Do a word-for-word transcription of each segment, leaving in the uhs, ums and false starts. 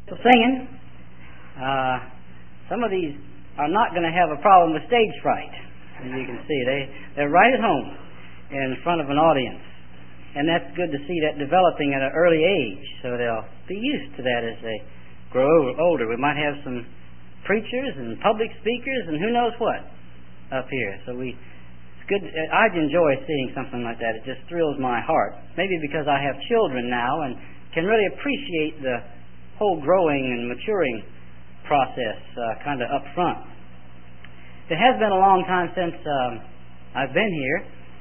So singing, uh, some of these are not going to have a problem with stage fright. As you can see, they, they're right at home in front of an audience. And that's good to see that developing at an early age, so they'll be used to that as they grow older. We might have some preachers and public speakers and who knows what up here. So we, it's good. I enjoy seeing something like that. It just thrills my heart. Maybe because I have children now and can really appreciate the whole growing and maturing process uh, kind of up front. It has been a long time since um, I've been here.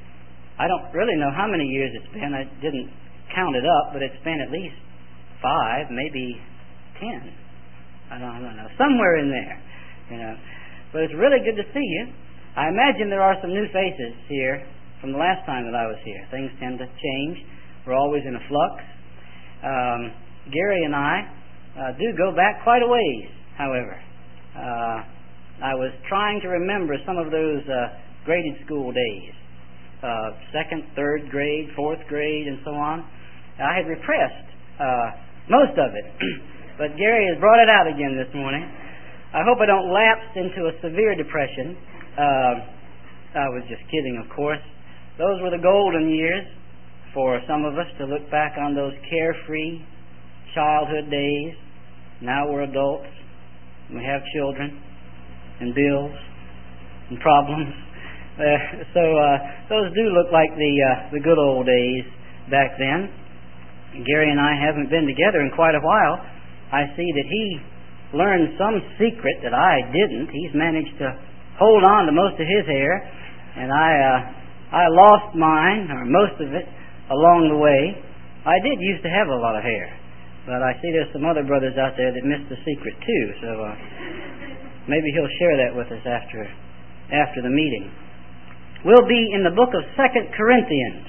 I don't really know how many years it's been. I didn't count it up, but it's been at least five, maybe ten. I don't, I don't know. Somewhere in there, you know. But it's really good to see you. I imagine there are some new faces here from the last time that I was here. Things tend to change. We're always in a flux. Um, Gary and I uh, do go back quite a ways, however. Uh, I was trying to remember some of those uh, graded school days. Uh, second, third grade, fourth grade, and so on. I had repressed uh, most of it, but Gary has brought it out again this morning. I hope I don't lapse into a severe depression. Uh, I was just kidding, of course. Those were the golden years for some of us to look back on those carefree childhood days. Now we're adults. We have children and bills and problems. Uh, so uh, those do look like the uh, the good old days back then. Gary and I haven't been together in quite a while. I see that he learned some secret that I didn't. He's managed to hold on to most of his hair, and I uh, I lost mine, or most of it, along the way. I did used to have a lot of hair, but I see there's some other brothers out there that missed the secret too. So uh, maybe he'll share that with us after after the meeting. We'll be in the book of Second Corinthians.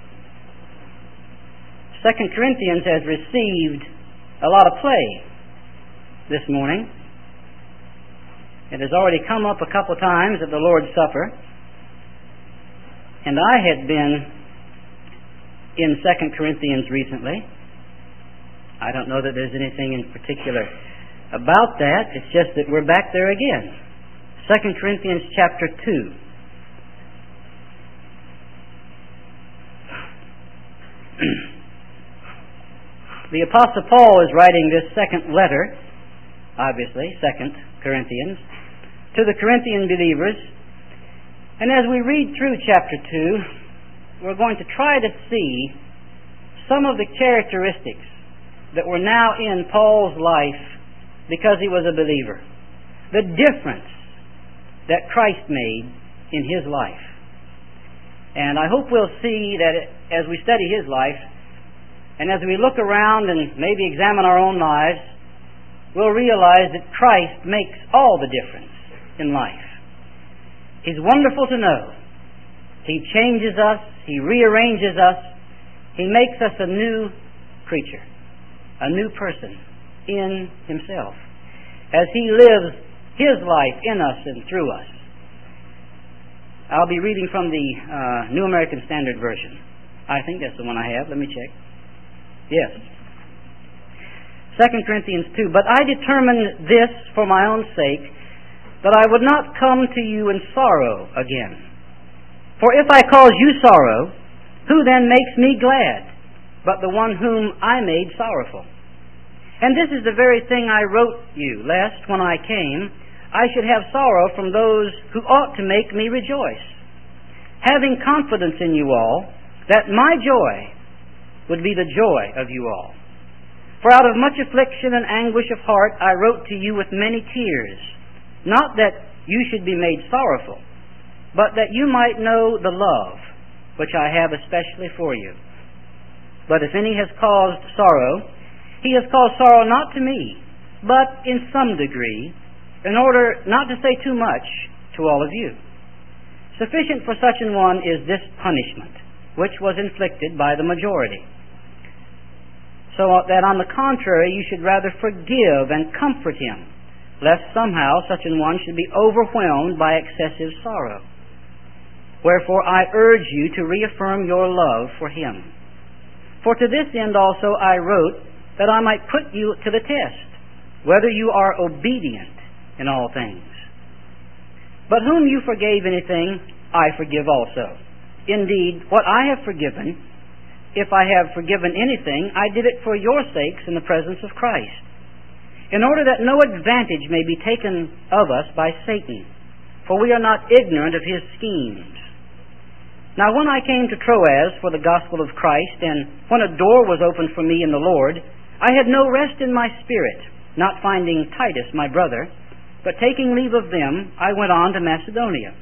Second Corinthians has received a lot of play this morning. It has already come up a couple times at the Lord's Supper. And I had been in Second Corinthians recently. I don't know that there's anything in particular about that. It's just that we're back there again. Second Corinthians chapter two. The Apostle Paul is writing this second letter, obviously, Second Corinthians, to the Corinthian believers. And as we read through chapter two, we're going to try to see some of the characteristics that were now in Paul's life because he was a believer. The difference that Christ made in his life. And I hope we'll see that as we study his life, and as we look around and maybe examine our own lives, we'll realize that Christ makes all the difference in life. He's wonderful to know. He changes us. He rearranges us. He makes us a new creature, a new person in himself, as he lives his life in us and through us. I'll be reading from the uh, New American Standard Version. I think that's the one I have. Let me check. Yes. Second Corinthians two. But I determined this for my own sake, that I would not come to you in sorrow again. For if I cause you sorrow, who then makes me glad, but the one whom I made sorrowful? And this is the very thing I wrote you, lest when I came, I should have sorrow from those who ought to make me rejoice, having confidence in you all, that my joy would be the joy of you all. For out of much affliction and anguish of heart I wrote to you with many tears, not that you should be made sorrowful, but that you might know the love which I have especially for you. But if any has caused sorrow, he has caused sorrow not to me, but in some degree, in order not to say too much to all of you. Sufficient for such an one is this punishment, which was inflicted by the majority. So that on the contrary you should rather forgive and comfort him, lest somehow such an one should be overwhelmed by excessive sorrow. Wherefore I urge you to reaffirm your love for him. For to this end also I wrote, that I might put you to the test, whether you are obedient in all things. But whom you forgave anything, I forgive also. Indeed, what I have forgiven, if I have forgiven anything, I did it for your sakes in the presence of Christ, in order that no advantage may be taken of us by Satan, for we are not ignorant of his schemes. Now when I came to Troas for the gospel of Christ, and when a door was opened for me in the Lord, I had no rest in my spirit, not finding Titus my brother, but taking leave of them, I went on to Macedonia.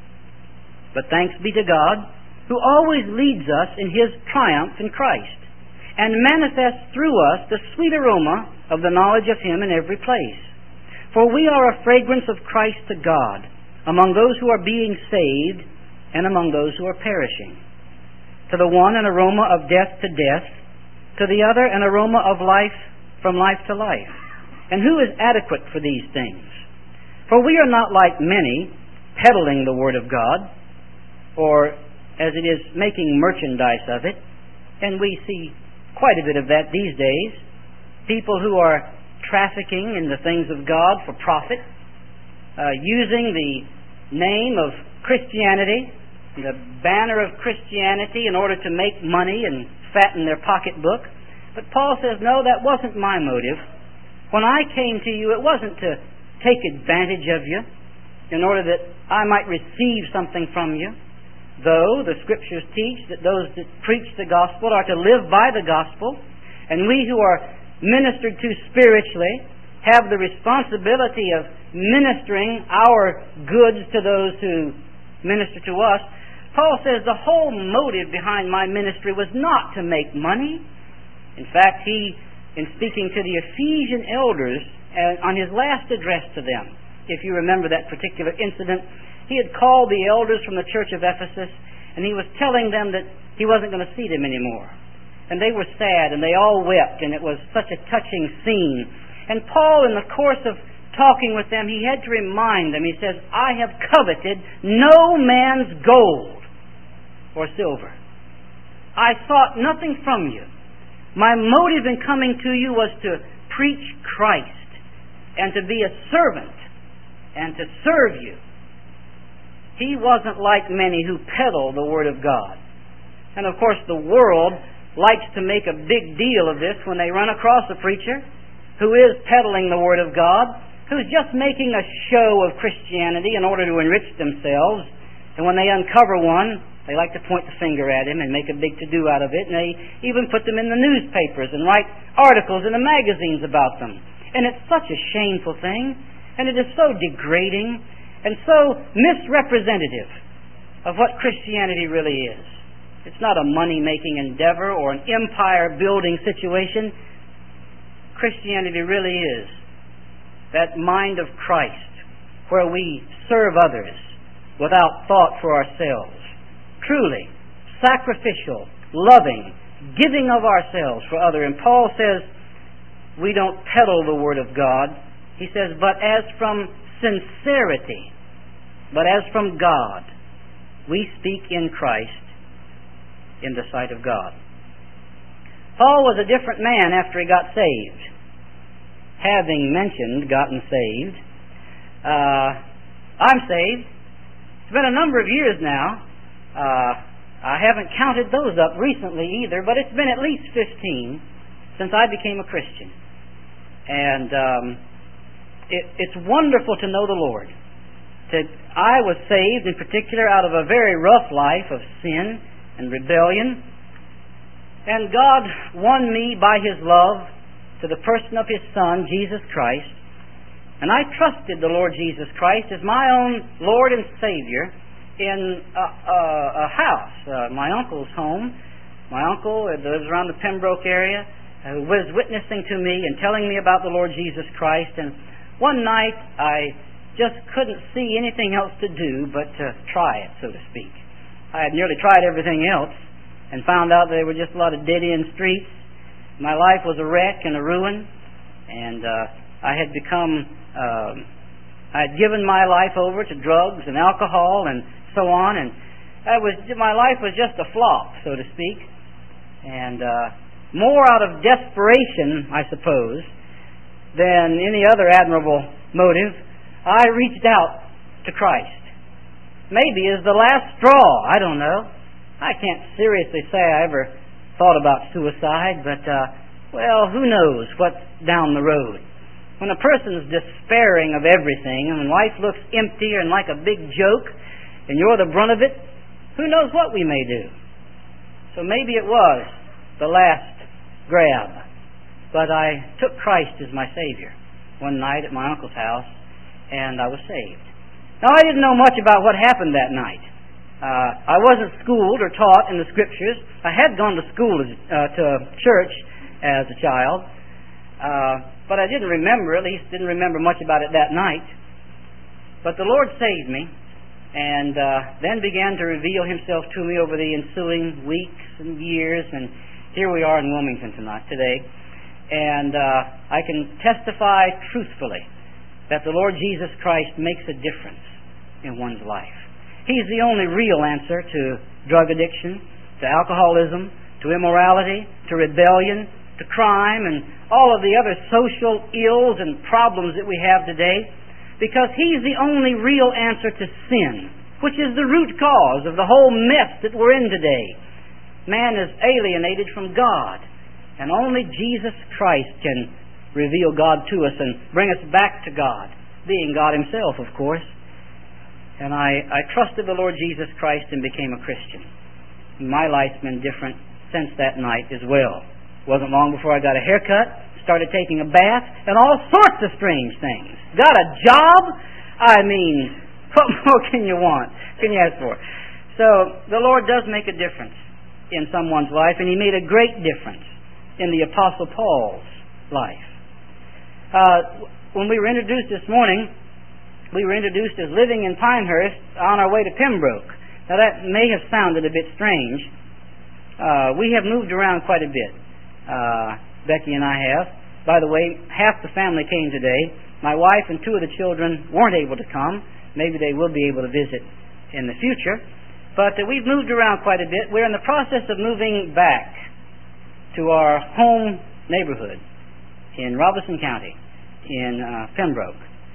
But thanks be to God, who always leads us in his triumph in Christ, and manifests through us the sweet aroma of the knowledge of him in every place. For we are a fragrance of Christ to God, among those who are being saved, and among those who are perishing. To the one an aroma of death to death, to the other an aroma of life from life to life. And who is adequate for these things? For we are not like many, peddling the Word of God, or as it is, making merchandise of it. And we see quite a bit of that these days. People who are trafficking in the things of God for profit, uh, using the name of Christianity, the banner of Christianity, in order to make money and fatten their pocketbook. But Paul says, no, that wasn't my motive. When I came to you, it wasn't to take advantage of you in order that I might receive something from you. Though the Scriptures teach that those that preach the gospel are to live by the gospel, and we who are ministered to spiritually have the responsibility of ministering our goods to those who minister to us, Paul says the whole motive behind my ministry was not to make money. In fact, he, in speaking to the Ephesian elders uh, on his last address to them, if you remember that particular incident, he had called the elders from the church of Ephesus, and he was telling them that he wasn't going to see them anymore. And they were sad, and they all wept, and it was such a touching scene. And Paul, in the course of talking with them, he had to remind them, he says, I have coveted no man's gold or silver. I sought nothing from you. My motive in coming to you was to preach Christ and to be a servant and to serve you. He wasn't like many who peddle the Word of God. And of course the world likes to make a big deal of this when they run across a preacher who is peddling the Word of God, who's just making a show of Christianity in order to enrich themselves. And when they uncover one, they like to point the finger at him and make a big to-do out of it, and they even put them in the newspapers and write articles in the magazines about them. And it's such a shameful thing, and it is so degrading and so misrepresentative of what Christianity really is. It's not a money-making endeavor or an empire-building situation. Christianity really is that mind of Christ where we serve others without thought for ourselves. Truly, sacrificial, loving, giving of ourselves for others. And Paul says, we don't peddle the Word of God. He says, but as from sincerity, but as from God, we speak in Christ in the sight of God. Paul was a different man after he got saved. Having mentioned gotten saved, uh, I'm saved. It's been a number of years now. Uh, I haven't counted those up recently either, but it's been at least fifteen since I became a Christian. And um, it, it's wonderful to know the Lord. That I was saved in particular out of a very rough life of sin and rebellion. And God won me by His love to the person of His Son, Jesus Christ. And I trusted the Lord Jesus Christ as my own Lord and Savior in a, a, a house, uh, my uncle's home. My uncle uh, lives around the Pembroke area, uh, was witnessing to me and telling me about the Lord Jesus Christ. And one night I just couldn't see anything else to do but to try it, so to speak. I had nearly tried everything else and found out there were just a lot of dead-end streets. My life was a wreck and a ruin, and uh, I had become, uh, I had given my life over to drugs and alcohol and so on, and I was, my life was just a flop, so to speak. And uh, more out of desperation, I suppose, than any other admirable motive, I reached out to Christ. Maybe as the last straw, I don't know. I can't seriously say I ever thought about suicide, but, uh, well, who knows what's down the road. When a person's despairing of everything, and when life looks empty and like a big joke, and you're the brunt of it, who knows what we may do. So maybe it was the last grab. But I took Christ as my Savior one night at my uncle's house, and I was saved. Now, I didn't know much about what happened that night. Uh, I wasn't schooled or taught in the Scriptures. I had gone to school, as, uh, to church as a child, uh, but I didn't remember, at least didn't remember much about it that night. But the Lord saved me, and uh, then began to reveal Himself to me over the ensuing weeks and years, and here we are in Wilmington tonight, today. And uh, I can testify truthfully that the Lord Jesus Christ makes a difference in one's life. He's the only real answer to drug addiction, to alcoholism, to immorality, to rebellion, to crime, and all of the other social ills and problems that we have today, because He's the only real answer to sin, which is the root cause of the whole mess that we're in today. Man is alienated from God, and only Jesus Christ can reveal God to us and bring us back to God, being God Himself, of course. And I, I trusted the Lord Jesus Christ and became a Christian. My life's been different since that night as well. It wasn't long before I got a haircut, started taking a bath, and all sorts of strange things. Got a job? I mean, what more can you want? Can you ask for? So, the Lord does make a difference in someone's life, and He made a great difference in the Apostle Paul's life. Uh, when we were introduced this morning, we were introduced as living in Pinehurst on our way to Pembroke. Now that may have sounded a bit strange. Uh, we have moved around quite a bit. Uh, Becky and I have. By the way, half the family came today. My wife and two of the children weren't able to come. Maybe they will be able to visit in the future. But uh, we've moved around quite a bit. We're in the process of moving back to our home neighborhood in Robeson County, in uh, Pembroke.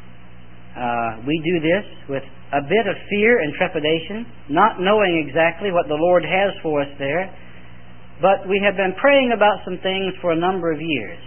Uh, we do this with a bit of fear and trepidation, not knowing exactly what the Lord has for us there, but we have been praying about some things for a number of years.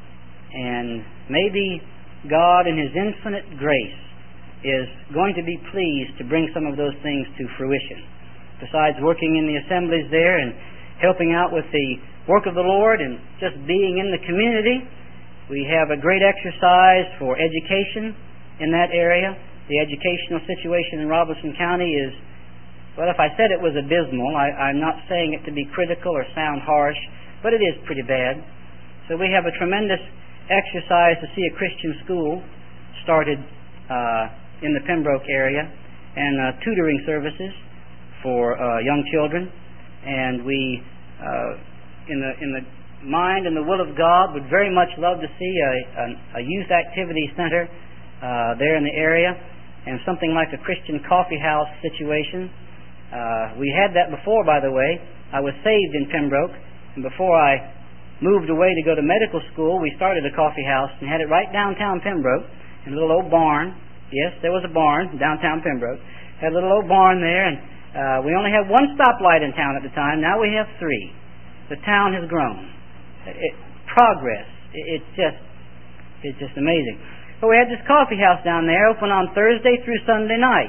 And maybe God in His infinite grace is going to be pleased to bring some of those things to fruition. Besides working in the assemblies there and helping out with the work of the Lord and just being in the community, we have a great exercise for education in that area. The educational situation in Robeson County is, well, if I said it was abysmal, I, I'm not saying it to be critical or sound harsh, but it is pretty bad. So we have a tremendous exercise to see a Christian school started uh, in the Pembroke area, and uh, tutoring services for uh, young children. And we, uh, in the in the mind and the will of God, would very much love to see a, a, a youth activity center uh, there in the area, and something like a Christian coffee house situation. Uh, we had that before, by the way. I was saved in Pembroke, and before I moved away to go to medical school, we started a coffee house and had it right downtown Pembroke, in a little old barn. Yes, there was a barn downtown Pembroke. Had a little old barn there, and uh, we only had one stoplight in town at the time. Now we have three. The town has grown. It, progress. It, it's just, it's just amazing. But we had this coffee house down there, open on Thursday through Sunday night,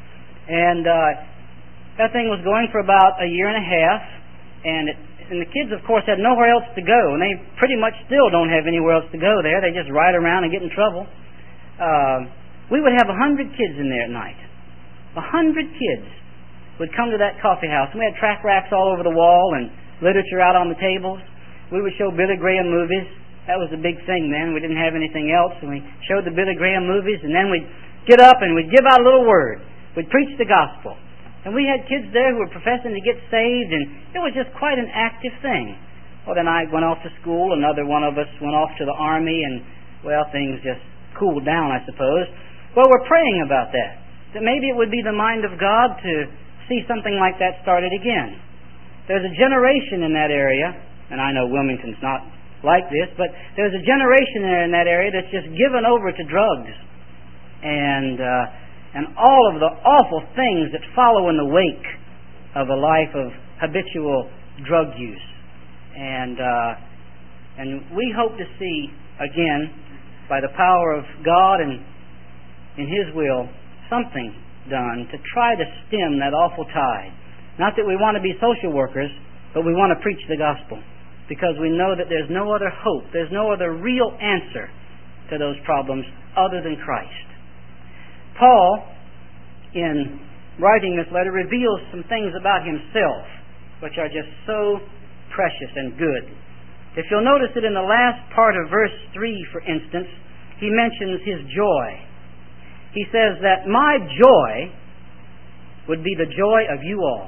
and uh, that thing was going for about a year and a half, and it, and the kids, of course, had nowhere else to go, and they pretty much still don't have anywhere else to go there. They just ride around and get in trouble. Uh, we would have a hundred kids in there at night. A hundred kids would come to that coffee house, and we had track racks all over the wall and literature out on the tables. We would show Billy Graham movies. That was the big thing then. We didn't have anything else, and we showed the Billy Graham movies, and then we'd get up and we'd give out a little word. We'd preach the gospel. And we had kids there who were professing to get saved, and it was just quite an active thing. Well, then I went off to school. Another one of us went off to the Army, and, well, things just cooled down, I suppose. Well, we're praying about that, that maybe it would be the mind of God to see something like that started again. There's a generation in that area, and I know Wilmington's not like this, but there's a generation there in that area that's just given over to drugs and uh, and all of the awful things that follow in the wake of a life of habitual drug use. And uh, and we hope to see again, by the power of God and in His will, something done to try to stem that awful tide. Not that we want to be social workers, but we want to preach the gospel, because we know that there's no other hope, there's no other real answer to those problems other than Christ. Paul, in writing this letter, reveals some things about himself which are just so precious and good. If you'll notice that in the last part of verse three, for instance, he mentions his joy. He says that my joy would be the joy of you all.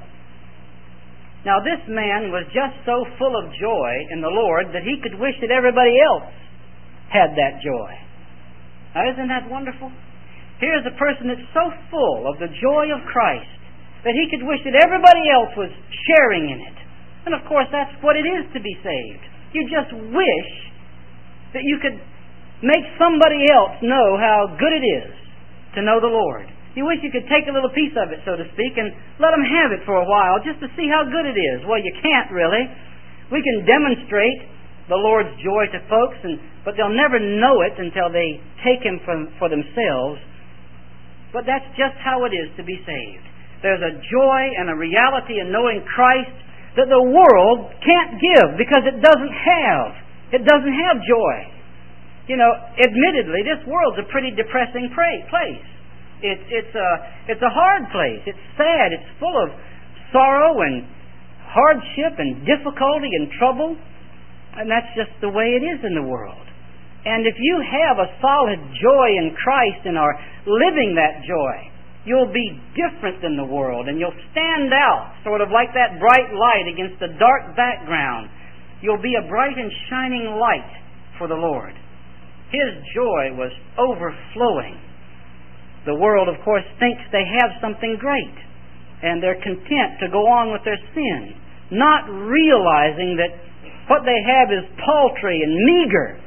Now, this man was just so full of joy in the Lord that he could wish that everybody else had that joy. Now, isn't that wonderful? Here's a person that's so full of the joy of Christ that he could wish that everybody else was sharing in it. And, of course, that's what it is to be saved. You just wish that you could make somebody else know how good it is to know the Lord. You wish you could take a little piece of it, so to speak, and let them have it for a while just to see how good it is. Well, you can't really. We can demonstrate the Lord's joy to folks, and but they'll never know it until they take Him for, for themselves. But that's just how it is to be saved. There's a joy and a reality in knowing Christ that the world can't give because it doesn't have. It doesn't have joy. You know, admittedly, this world's a pretty depressing place. It, it's, a, it's a hard place. It's sad. It's full of sorrow and hardship and difficulty and trouble. And that's just the way it is in the world. And if you have a solid joy in Christ and are living that joy, you'll be different than the world, and you'll stand out sort of like that bright light against the dark background. You'll be a bright and shining light for the Lord. His joy was overflowing. The world, of course, thinks they have something great, and they're content to go on with their sin, not realizing that what they have is paltry and meager,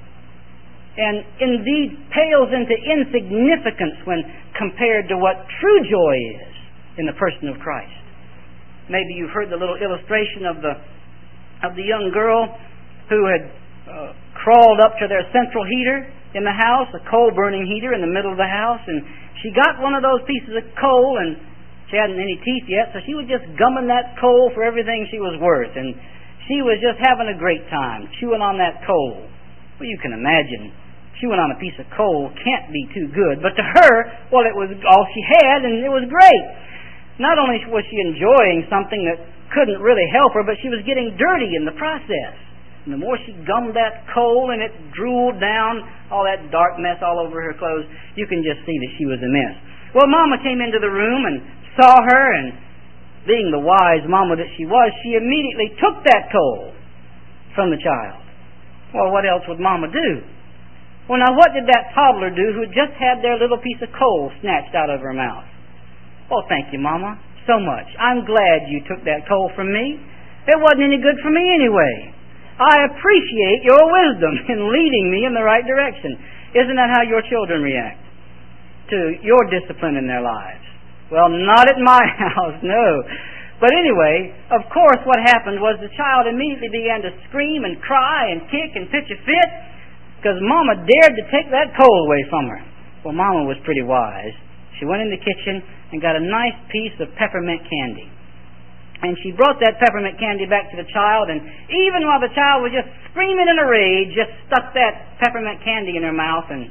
and indeed pales into insignificance when compared to what true joy is in the person of Christ. Maybe you've heard the little illustration of the of the young girl who had uh, crawled up to their central heater in the house, a coal-burning heater in the middle of the house, and she got one of those pieces of coal, and she hadn't any teeth yet, so she was just gumming that coal for everything she was worth, and she was just having a great time, chewing on that coal. Well, you can imagine, chewing on a piece of coal can't be too good, but to her, well, it was all she had, and it was great. Not only was she enjoying something that couldn't really help her, but she was getting dirty in the process. And the more she gummed that coal and it drooled down, all that dark mess all over her clothes, you can just see that she was a mess. Well, Mama came into the room and saw her, and being the wise Mama that she was, she immediately took that coal from the child. Well, what else would Mama do? Well, now what did that toddler do who just had their little piece of coal snatched out of her mouth? Oh, thank you, Mama, so much. I'm glad you took that coal from me. It wasn't any good for me anyway. I appreciate your wisdom in leading me in the right direction. Isn't that how your children react to your discipline in their lives? Well, not at my house, no. But anyway, of course, what happened was the child immediately began to scream and cry and kick and pitch a fit because Mama dared to take that coal away from her. Well, Mama was pretty wise. She went in the kitchen and got a nice piece of peppermint candy. And she brought that peppermint candy back to the child, and even while the child was just screaming in a rage, just stuck that peppermint candy in her mouth, and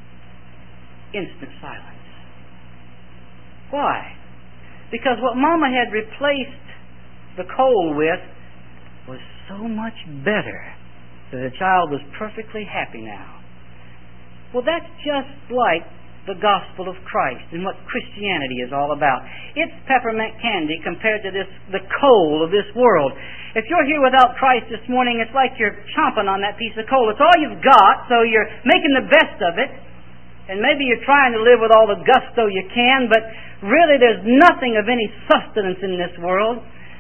instant silence. Why? Because what Mama had replaced the coal with was so much better that the child was perfectly happy now. Well, that's just like the gospel of Christ and what Christianity is all about. It's peppermint candy compared to this the coal of this world. If you're here without Christ this morning, it's like you're chomping on that piece of coal. It's all you've got, so you're making the best of it. And maybe you're trying to live with all the gusto you can, but really there's nothing of any sustenance in this world.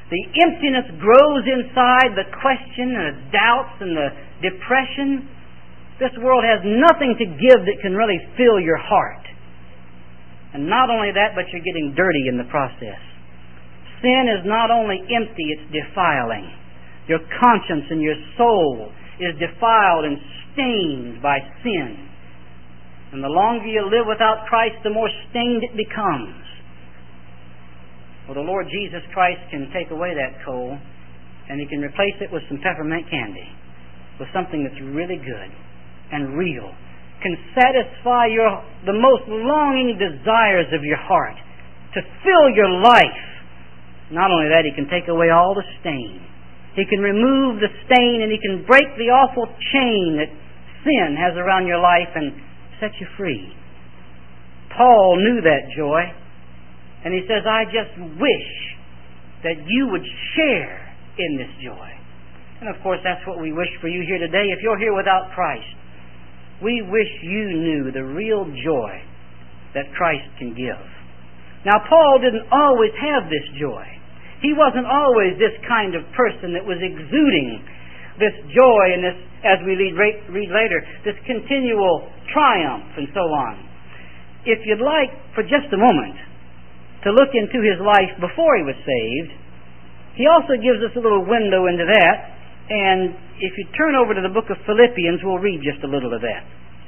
the emptiness grows inside, the question and the doubts and the depression. This world has nothing to give that can really fill your heart. And not only that, but you're getting dirty in the process. Sin is not only empty, it's defiling. Your conscience and your soul is defiled and stained by sin. And the longer you live without Christ, the more stained it becomes. Well, the Lord Jesus Christ can take away that coal, and He can replace it with some peppermint candy, with something that's really good and real, can satisfy your the most longing desires of your heart, to fill your life. Not only that, He can take away all the stain. He can remove the stain, and He can break the awful chain that sin has around your life and set you free. Paul knew that joy. And he says, I just wish that you would share in this joy. And of course, that's what we wish for you here today. If you're here without Christ, we wish you knew the real joy that Christ can give. Now, Paul didn't always have this joy. He wasn't always this kind of person that was exuding this joy and this, as we read, read later, this continual triumph and so on. If you'd like, for just a moment, to look into his life before he was saved, he also gives us a little window into that. And if you turn over to the book of Philippians, we'll read just a little of that.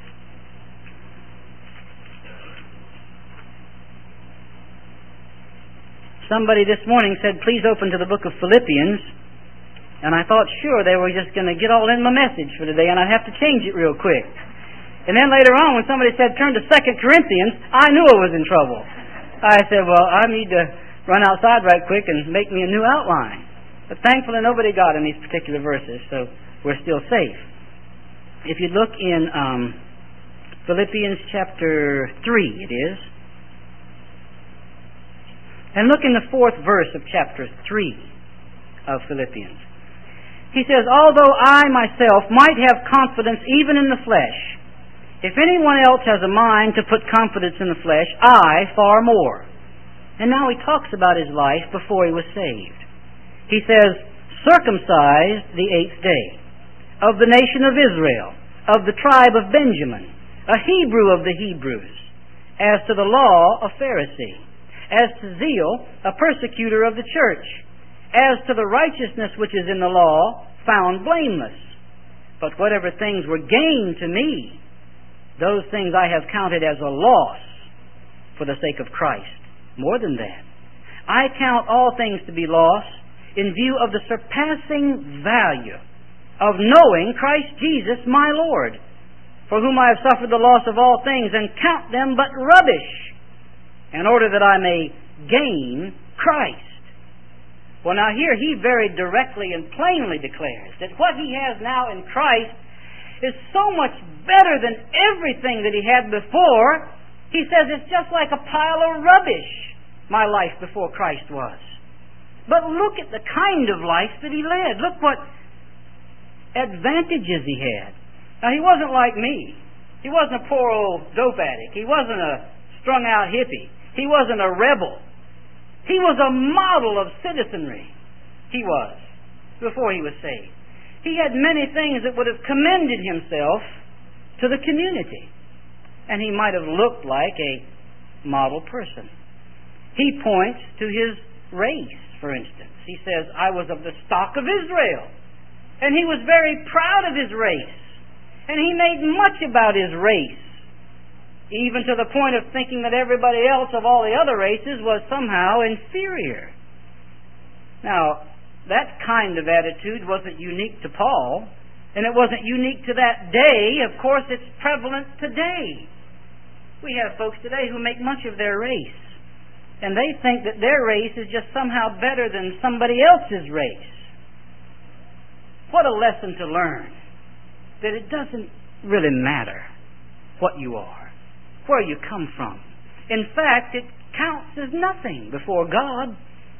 Somebody this morning said, please open to the book of Philippians. And I thought, sure, they were just going to get all in my message for today, and I'd have to change it real quick. And then later on, when somebody said, turn to Second Corinthians, I knew I was in trouble. I said, well, I need to run outside right quick and make me a new outline. But thankfully, nobody got in these particular verses, so we're still safe. If you look in um, Philippians chapter three, it is, and look in the fourth verse of chapter three of Philippians. He says, although I myself might have confidence even in the flesh, if anyone else has a mind to put confidence in the flesh, I far more. And now he talks about his life before he was saved. He says, circumcised the eighth day, of the nation of Israel, of the tribe of Benjamin, a Hebrew of the Hebrews, as to the law, a Pharisee, as to zeal, a persecutor of the church, as to the righteousness which is in the law, found blameless. But whatever things were gain to me, those things I have counted as a loss for the sake of Christ. More than that, I count all things to be loss in view of the surpassing value of knowing Christ Jesus my Lord, for whom I have suffered the loss of all things, and count them but rubbish, in order that I may gain Christ. Well, now here he very directly and plainly declares that what he has now in Christ is so much better than everything that he had before. He says it's just like a pile of rubbish, my life before Christ was. But look at the kind of life that he led. Look what advantages he had. Now, he wasn't like me. He wasn't a poor old dope addict. He wasn't a strung-out hippie. He wasn't a rebel. He was a model of citizenry. He was, before he was saved. He had many things that would have commended himself to the community. And he might have looked like a model person. He points to his race, for instance. He says, I was of the stock of Israel. And he was very proud of his race. And he made much about his race, even to the point of thinking that everybody else of all the other races was somehow inferior. Now, that kind of attitude wasn't unique to Paul, and it wasn't unique to that day. Of course, it's prevalent today. We have folks today who make much of their race, and they think that their race is just somehow better than somebody else's race. What a lesson to learn, that it doesn't really matter what you are, where you come from. In fact, it counts as nothing before God.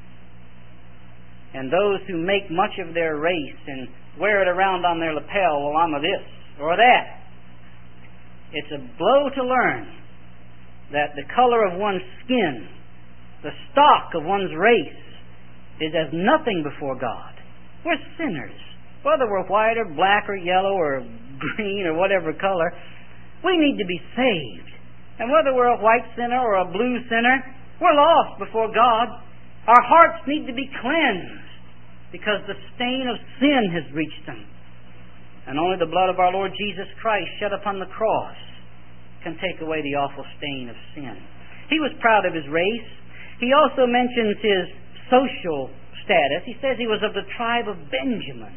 And those who make much of their race and wear it around on their lapel, well, I'm a this or that. It's a blow to learn that the color of one's skin, the stock of one's race, is as nothing before God. We're sinners. Whether we're white or black or yellow or green or whatever color, we need to be saved. And whether we're a white sinner or a blue sinner, we're lost before God. Our hearts need to be cleansed because the stain of sin has reached them. And only the blood of our Lord Jesus Christ shed upon the cross can take away the awful stain of sin. He was proud of his race. He also mentions his social status. He says he was of the tribe of Benjamin.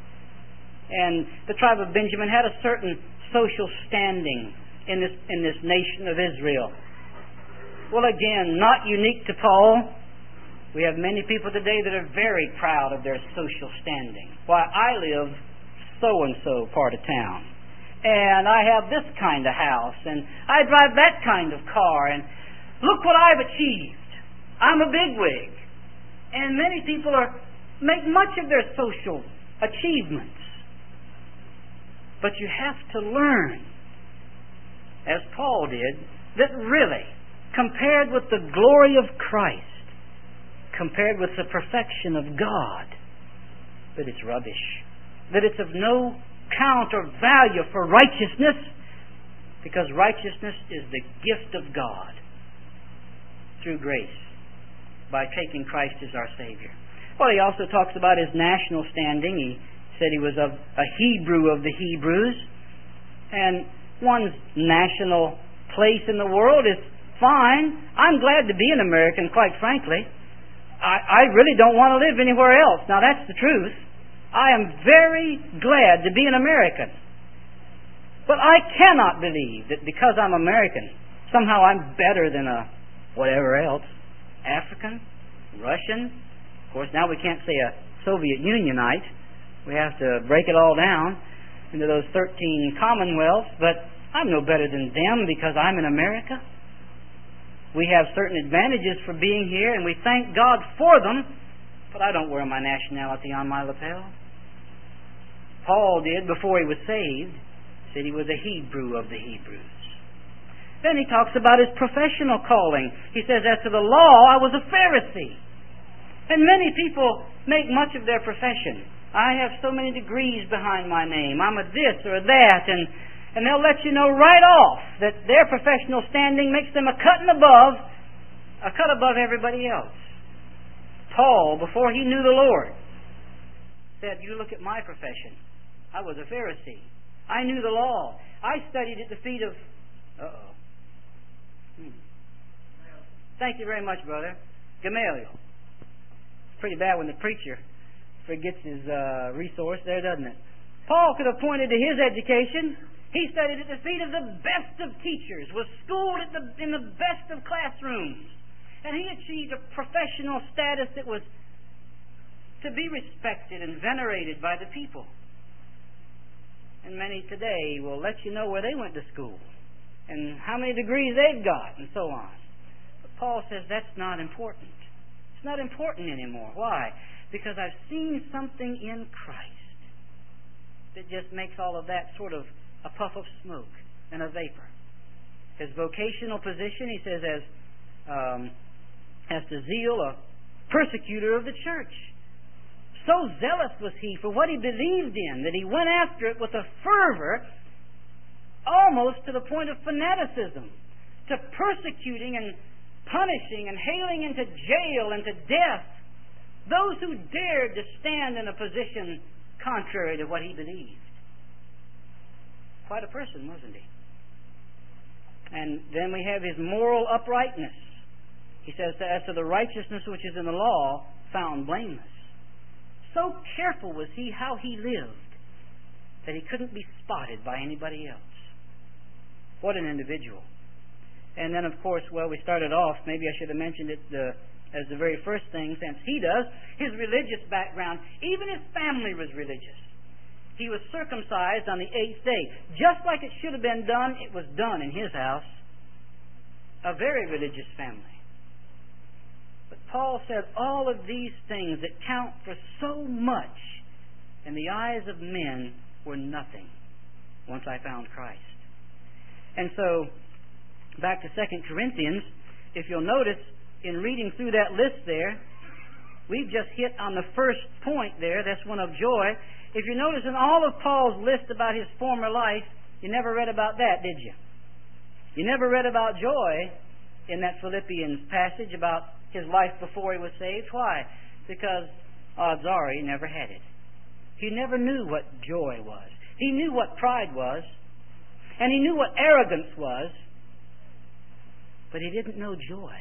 And the tribe of Benjamin had a certain social standing in this, in this nation of Israel. Well, again, not unique to Paul. We have many people today that are very proud of their social standing. Why, I live so-and-so part of town, and I have this kind of house, and I drive that kind of car, and look what I've achieved. I'm a bigwig. And many people are make much of their social achievements. But you have to learn, as Paul did, that really, compared with the glory of Christ, compared with the perfection of God, that it's rubbish. That it's of no count or value for righteousness, because righteousness is the gift of God through grace by taking Christ as our Savior. Well, he also talks about his national standing. He said he was of a Hebrew of the Hebrews, and one's national place in the world is fine. I'm glad to be an American, quite frankly. I, I really don't want to live anywhere else. Now, that's the truth. I am very glad to be an American. But I cannot believe that because I'm American, somehow I'm better than a whatever else. African, Russian. Of course, now we can't say a Soviet Unionite. We have to break it all down into those thirteen commonwealths. But I'm no better than them because I'm in America. We have certain advantages for being here, and we thank God for them, but I don't wear my nationality on my lapel. Paul did before he was saved. Said he was a Hebrew of the Hebrews. Then he talks about his professional calling. He says, as to the law, I was a Pharisee. And many people make much of their profession. I have so many degrees behind my name. I'm a this or a that, and And they'll let you know right off that their professional standing makes them a cut and above, a cut above everybody else. Paul, before he knew the Lord, said, you look at my profession. I was a Pharisee. I knew the law. I studied at the feet of... Uh-oh. Hmm. Thank you very much, brother. Gamaliel. It's pretty bad when the preacher forgets his uh, resource there, doesn't it? Paul could have pointed to his education. He studied at the feet of the best of teachers, was schooled at the, in the best of classrooms, and he achieved a professional status that was to be respected and venerated by the people. And many today will let you know where they went to school and how many degrees they've got and so on. But Paul says that's not important. It's not important anymore. Why? Because I've seen something in Christ that just makes all of that sort of a puff of smoke and a vapor. His vocational position, he says, as um, as to zeal, a persecutor of the church. So zealous was he for what he believed in that he went after it with a fervor almost to the point of fanaticism, to persecuting and punishing and hailing into jail and to death those who dared to stand in a position contrary to what he believed. Quite a person, wasn't he? And then we have his moral uprightness. He says, as to the righteousness which is in the law, found blameless. So careful was he how he lived that he couldn't be spotted by anybody else. What an individual. And then, of course, well, we started off, maybe I should have mentioned it uh, as the very first thing, since he does, his religious background. Even his family was religious. He was circumcised on the eighth day. Just like it should have been done, it was done in his house. A very religious family. But Paul said all of these things that count for so much in the eyes of men were nothing once I found Christ. And so, back to Second Corinthians, if you'll notice, in reading through that list there, we've just hit on the first point there. That's one of joy. If you notice in all of Paul's list about his former life, you never read about that, did you? You never read about joy in that Philippians passage about his life before he was saved. Why? Because odds are he never had it. He never knew what joy was. He knew what pride was, and he knew what arrogance was, but he didn't know joy.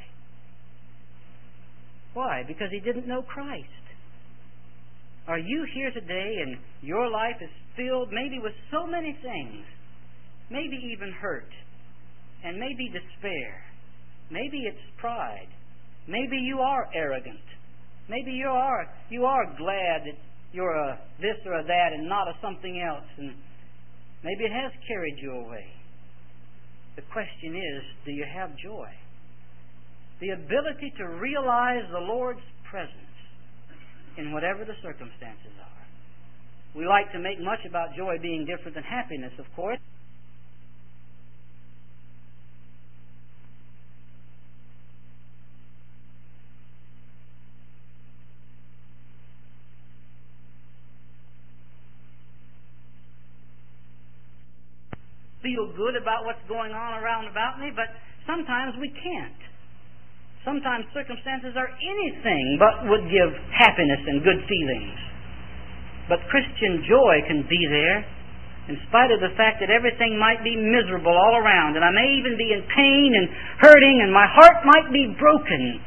Why? Because he didn't know Christ. Are you here today and your life is filled maybe with so many things, maybe even hurt, and maybe despair, maybe it's pride, maybe you are arrogant, maybe you are you are glad that you're a this or a that and not a something else, and maybe it has carried you away. The question is, do you have joy? The ability to realize the Lord's presence in whatever the circumstances are. We like to make much about joy being different than happiness, of course. Feel good about what's going on around about me, but sometimes we can't. Sometimes circumstances are anything but would give happiness and good feelings. But Christian joy can be there in spite of the fact that everything might be miserable all around, and I may even be in pain and hurting, and my heart might be broken.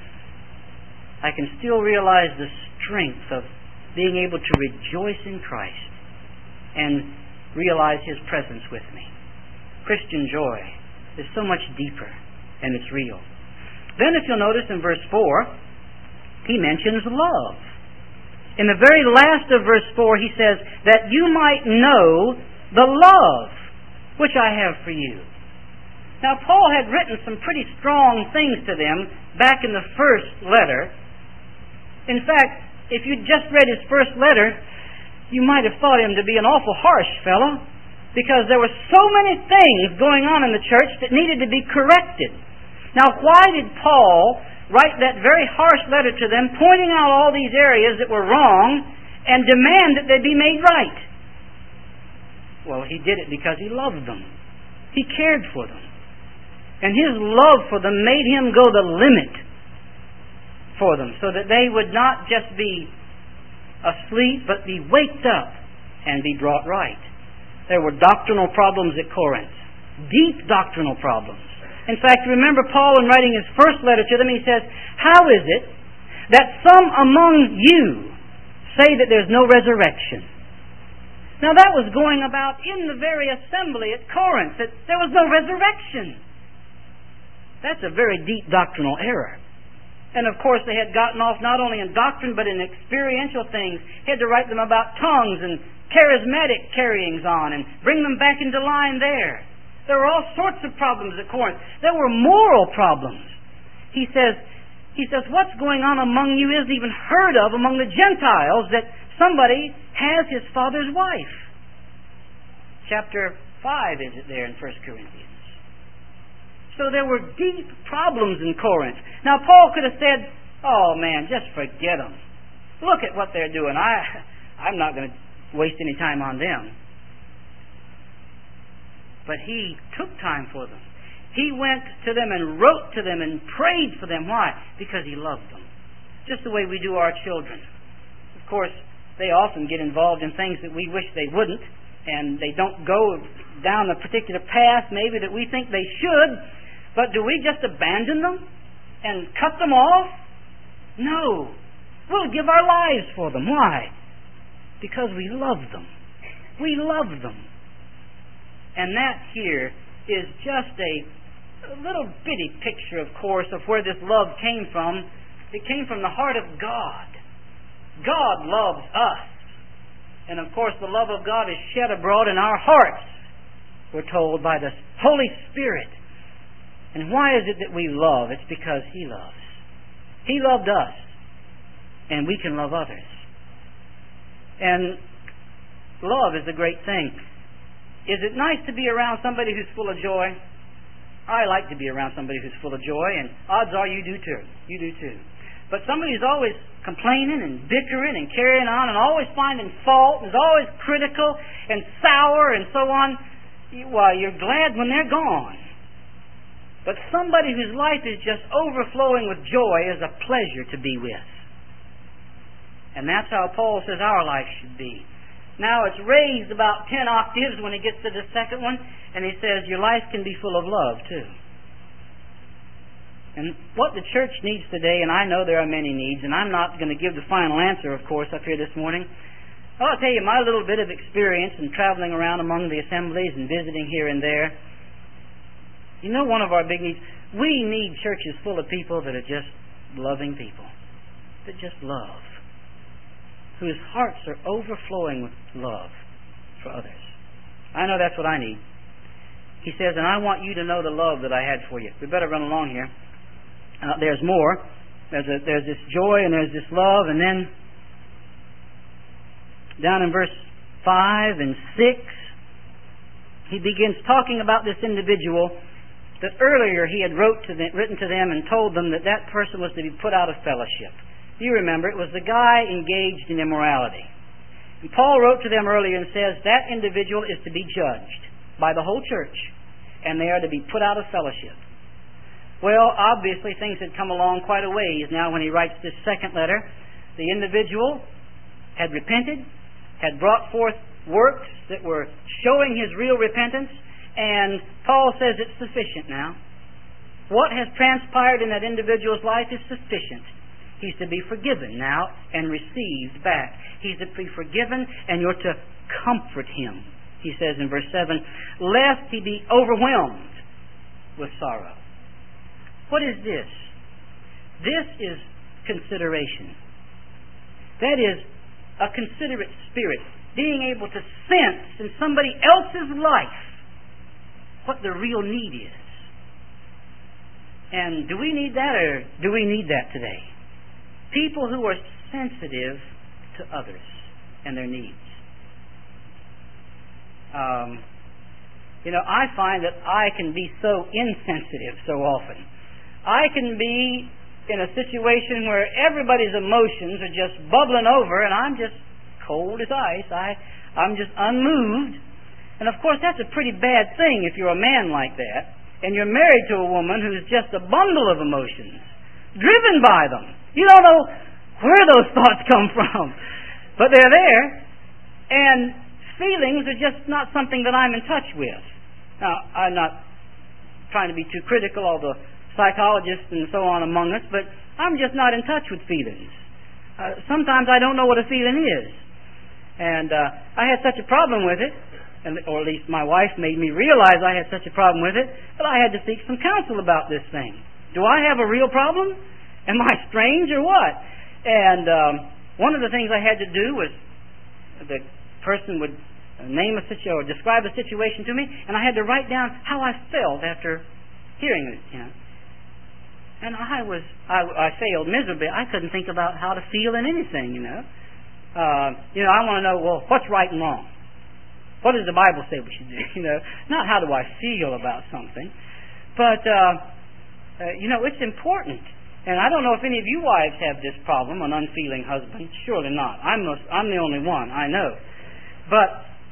I can still realize the strength of being able to rejoice in Christ and realize His presence with me. Christian joy is so much deeper, and it's real. Then if you'll notice in verse four, he mentions love. In the very last of verse four, he says, that you might know the love which I have for you. Now, Paul had written some pretty strong things to them back in the first letter. In fact, if you'd just read his first letter, you might have thought him to be an awful harsh fellow, because there were so many things going on in the church that needed to be corrected. Now, why did Paul write that very harsh letter to them, pointing out all these areas that were wrong and demand that they be made right? Well, he did it because he loved them. He cared for them. And his love for them made him go the limit for them, so that they would not just be asleep, but be waked up and be brought right. There were doctrinal problems at Corinth, deep doctrinal problems. In fact, remember Paul, in writing his first letter to them, he says, how is it that some among you say that there's no resurrection? Now that was going about in the very assembly at Corinth, that there was no resurrection. That's a very deep doctrinal error. And of course they had gotten off not only in doctrine but in experiential things. He had to write them about tongues and charismatic carryings on and bring them back into line there. There were all sorts of problems at Corinth. There were moral problems. He says, he says, what's going on among you isn't even heard of among the Gentiles, that somebody has his father's wife. Chapter five is it there in First Corinthians. So there were deep problems in Corinth. Now Paul could have said, oh man, just forget them. Look at what they're doing. I, I'm not going to waste any time on them. But he took time for them. He went to them and wrote to them and prayed for them. Why? Because he loved them. Just the way we do our children. Of course, they often get involved in things that we wish they wouldn't, and they don't go down a particular path maybe that we think they should. But do we just abandon them and cut them off? No. We'll give our lives for them. Why? Because we love them. We love them. And that here is just a, a little bitty picture, of course, of where this love came from. It came from the heart of God. God loves us. And of course the love of God is shed abroad in our hearts, we're told, by the Holy Spirit. And why is it that we love? It's because He loves. He loved us. And we can love others. And love is a great thing. Is it nice to be around somebody who's full of joy? I like to be around somebody who's full of joy, and odds are you do too. You do too. But somebody who's always complaining and bickering and carrying on and always finding fault and is always critical and sour and so on, well, you're glad when they're gone. But somebody whose life is just overflowing with joy is a pleasure to be with. And that's how Paul says our life should be. Now it's raised about ten octaves when he gets to the second one, and he says your life can be full of love too. And what the church needs today, and I know there are many needs, and I'm not going to give the final answer, of course, up here this morning. I'll tell you my little bit of experience in traveling around among the assemblies and visiting here and there. You know, one of our big needs, we need churches full of people that are just loving people, that just love, whose hearts are overflowing with love for others. I know that's what I need. He says, and I want you to know the love that I had for you. We better run along here. Uh, there's more. There's a, there's this joy and there's this love, and then down in verse five and six, he begins talking about this individual that earlier he had wrote to them, written to them and told them that that person was to be put out of fellowship. You remember, it was the guy engaged in immorality. And Paul wrote to them earlier and says that individual is to be judged by the whole church, and they are to be put out of fellowship. Well, obviously things had come along quite a ways now when he writes this second letter. The individual had repented, had brought forth works that were showing his real repentance, and Paul says it's sufficient now. What has transpired in that individual's life is sufficient. He's to be forgiven now and received back. He's to be forgiven, and you're to comfort him. He says in verse seven, lest he be overwhelmed with sorrow. What is this? This is consideration. That is a considerate spirit, being able to sense in somebody else's life what the real need is. And do we need that, or do we need that today? People who are sensitive to others and their needs. Um, you know, I find that I can be so insensitive so often. I can be in a situation where everybody's emotions are just bubbling over and I'm just cold as ice. I, I'm just unmoved. And of course that's a pretty bad thing if you're a man like that and you're married to a woman who's just a bundle of emotions, driven by them. You don't know where those thoughts come from, but they're there, and feelings are just not something that I'm in touch with. Now, I'm not trying to be too critical of the psychologists and so on among us, but I'm just not in touch with feelings. Uh, sometimes I don't know what a feeling is. And uh, I had such a problem with it, and, or at least my wife made me realize I had such a problem with it, that I had to seek some counsel about this thing. Do I have a real problem? Am I strange or what? And um, one of the things I had to do was the person would name a situation or describe a situation to me, and I had to write down how I felt after hearing it. You know. And I was I, I failed miserably. I couldn't think about how to feel in anything. You know. Uh, you know, I want to know, well, what's right and wrong? What does the Bible say we should do? You know, not how do I feel about something, but uh, uh, you know, it's important. And I don't know if any of you wives have this problem, an unfeeling husband. Surely not. I'm the, I'm the only one, I know. But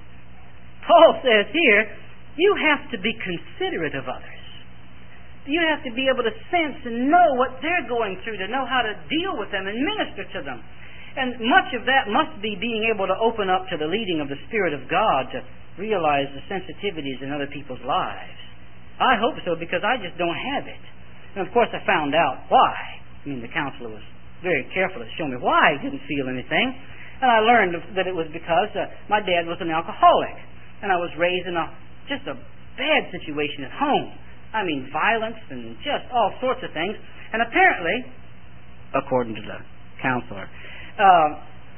Paul says here, you have to be considerate of others. You have to be able to sense and know what they're going through, to know how to deal with them and minister to them. And much of that must be being able to open up to the leading of the Spirit of God to realize the sensitivities in other people's lives. I hope so, because I just don't have it. And of course I found out why. I mean, the counselor was very careful to show me why I didn't feel anything. And I learned that it was because uh, my dad was an alcoholic. And I was raised in a just a bad situation at home. I mean, violence and just all sorts of things. And apparently, according to the counselor, uh,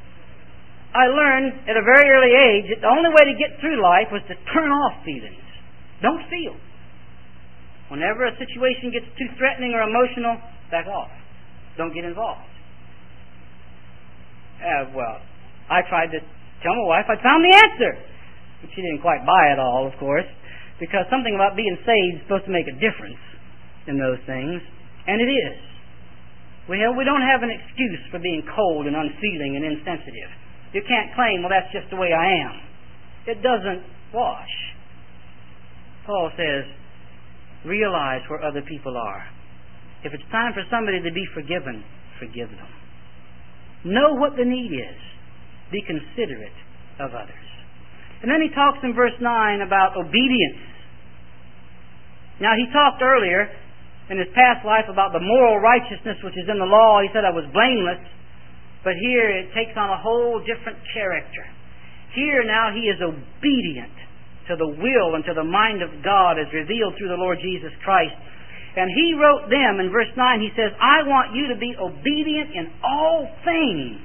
I learned at a very early age that the only way to get through life was to turn off feelings. Don't feel. Whenever a situation gets too threatening or emotional, back off. Don't get involved. Uh, well, I tried to tell my wife I found the answer. But she didn't quite buy it all, of course, because something about being saved is supposed to make a difference in those things. And it is. Well, we don't have an excuse for being cold and unfeeling and insensitive. You can't claim, well, that's just the way I am. It doesn't wash. Paul says, realize where other people are. If it's time for somebody to be forgiven, forgive them. Know what the need is. Be considerate of others. And then he talks in verse nine about obedience. Now, he talked earlier in his past life about the moral righteousness which is in the law. He said I was blameless. But here it takes on a whole different character. Here now he is obedient to the will and to the mind of God as revealed through the Lord Jesus Christ. And he wrote them in verse nine, he says, I want you to be obedient in all things.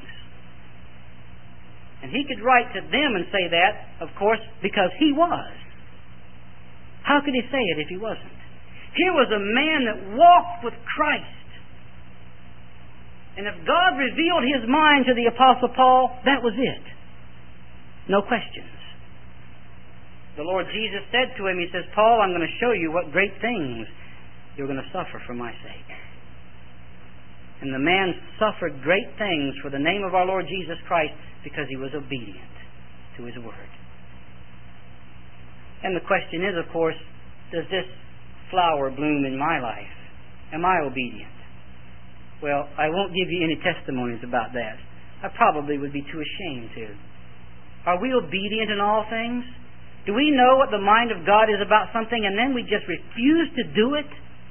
And he could write to them and say that, of course, because he was. How could he say it if he wasn't? Here was a man that walked with Christ. And if God revealed His mind to the Apostle Paul, that was it. No questions. The Lord Jesus said to him, He says, Paul, I'm going to show you what great things you're going to suffer for my sake. And the man suffered great things for the name of our Lord Jesus Christ because he was obedient to His word. And the question is, of course, does this flower bloom in my life? Am I obedient? Well, I won't give you any testimonies about that. I probably would be too ashamed to. Are we obedient in all things? Do we know what the mind of God is about something and then we just refuse to do it?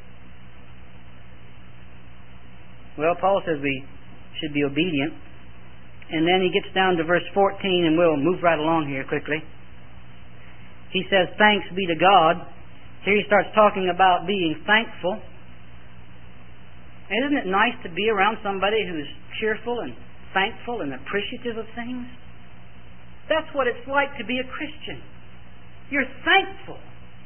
Well, Paul says we should be obedient. And then he gets down to verse fourteen, and we'll move right along here quickly. He says, thanks be to God. Here he starts talking about being thankful. Isn't it nice to be around somebody who's cheerful and thankful and appreciative of things? That's what it's like to be a Christian. You're thankful.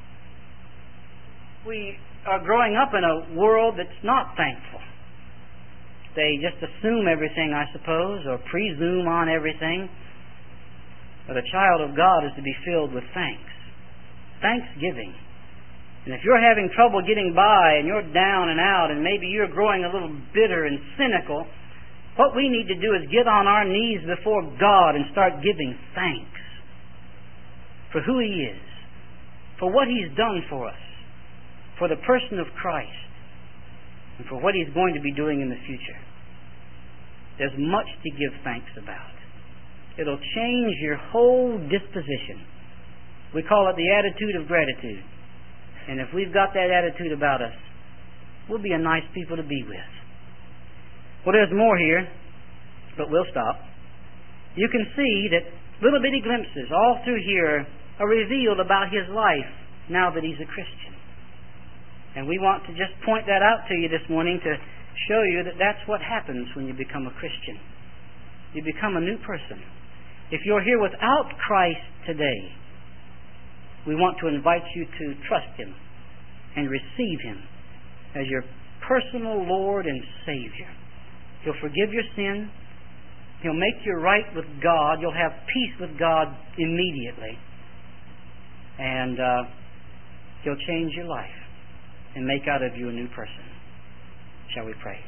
We are growing up in a world that's not thankful. They just assume everything, I suppose, or presume on everything. But a child of God is to be filled with thanks. Thanksgiving. And if you're having trouble getting by and you're down and out and maybe you're growing a little bitter and cynical, what we need to do is get on our knees before God and start giving thanks for who He is, for what He's done for us, for the person of Christ, and for what He's going to be doing in the future. There's much to give thanks about. It'll change your whole disposition. We call it the attitude of gratitude. And if we've got that attitude about us, we'll be a nice people to be with. Well, there's more here, but we'll stop. You can see that little bitty glimpses all through here are revealed about his life now that he's a Christian. And we want to just point that out to you this morning to show you that that's what happens when you become a Christian. You become a new person. If you're here without Christ today, we want to invite you to trust Him and receive Him as your personal Lord and Savior. He'll forgive your sin. He'll make you right with God. You'll have peace with God immediately. And uh, He'll change your life and make out of you a new person. Shall we pray?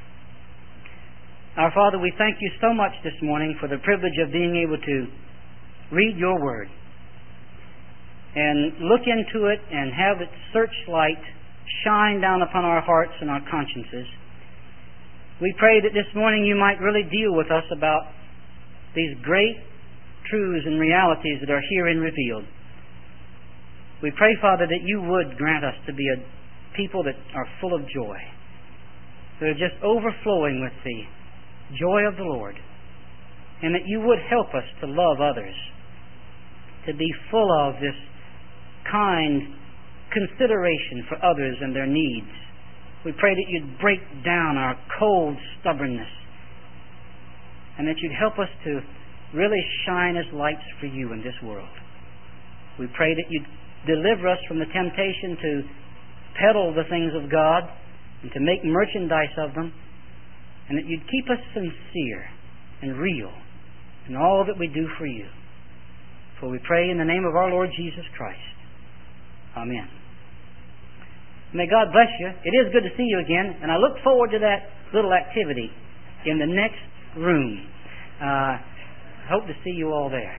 Our Father, we thank You so much this morning for the privilege of being able to read Your Word and look into it and have its searchlight shine down upon our hearts and our consciences. We pray that this morning You might really deal with us about these great truths and realities that are herein revealed. We pray, Father, that You would grant us to be a people that are full of joy, that are just overflowing with the joy of the Lord, and that You would help us to love others, to be full of this kind consideration for others and their needs. We pray that You'd break down our cold stubbornness, and that You'd help us to really shine as lights for You in this world. We pray that You'd deliver us from the temptation to peddle the things of God and to make merchandise of them, and that You'd keep us sincere and real in all that we do for You. For we pray in the name of our Lord Jesus Christ. Amen. May God bless you. It is good to see you again, and I look forward to that little activity in the next room. Uh, hope to see you all there.